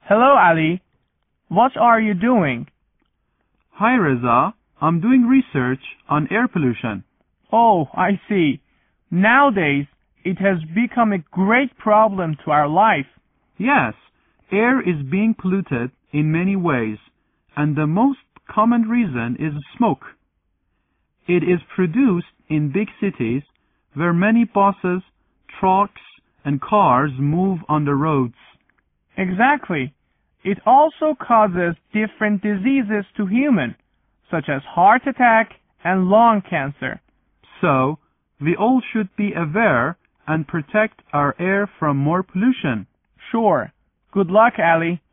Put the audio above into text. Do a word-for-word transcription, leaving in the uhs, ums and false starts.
Hello, Ali. What are you doing? Hi, Reza. I'm doing research on air pollution. Oh, I see. Nowadays, it has become a great problem to our life. Yes, air is being polluted in many ways, and the most common reason is smoke. It is produced in big cities where many buses, trucks, and cars move on the roads. Exactly. It also causes different diseases to humans, such as heart attack and lung cancer. So, we all should be aware and protect our air from more pollution. Sure. Good luck, Ali.